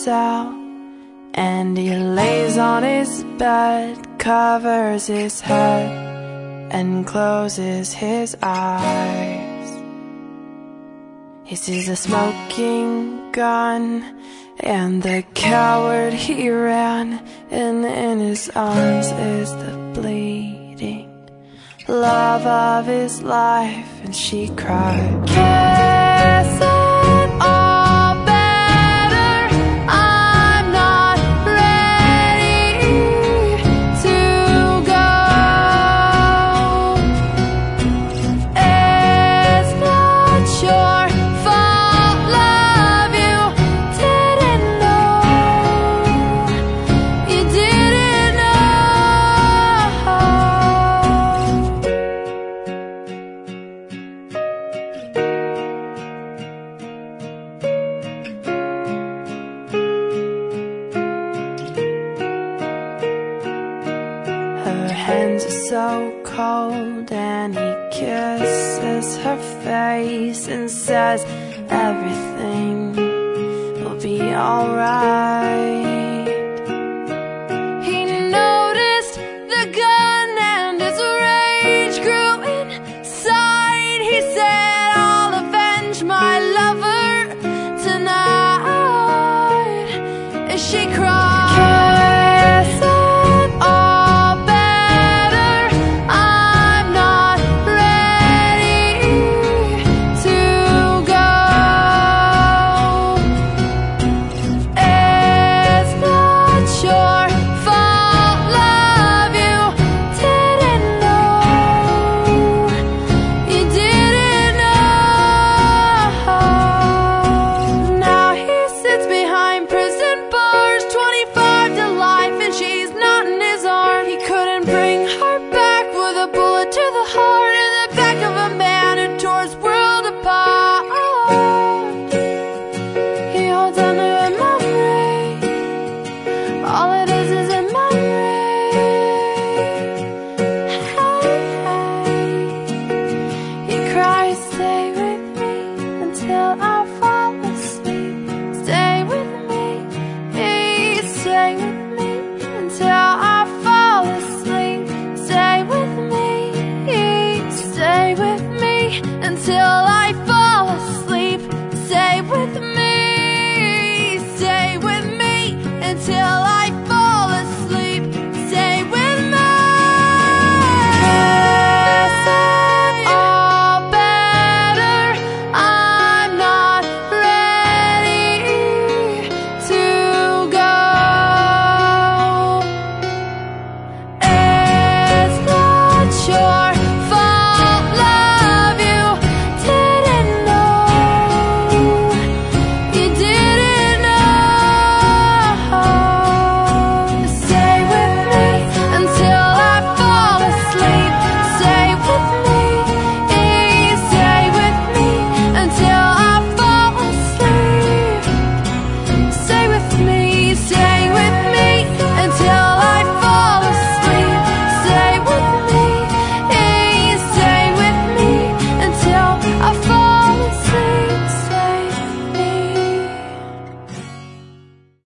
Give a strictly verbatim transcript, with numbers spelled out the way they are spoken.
out, and he lays on his bed, covers his head, and closes his eyes. He sees a smoking gun, and the coward he ran, and in his arms is the bleeding love of his life. And she cried, "Kiss it all better, I'm not ready to go. It's not your fault, love, you didn't know, you didn't know." Her hands are so cold, and he kisses her face and says everything will be alright. He noticed the gun and his rage grew inside. He said, "I'll avenge my lover tonight." As she cried,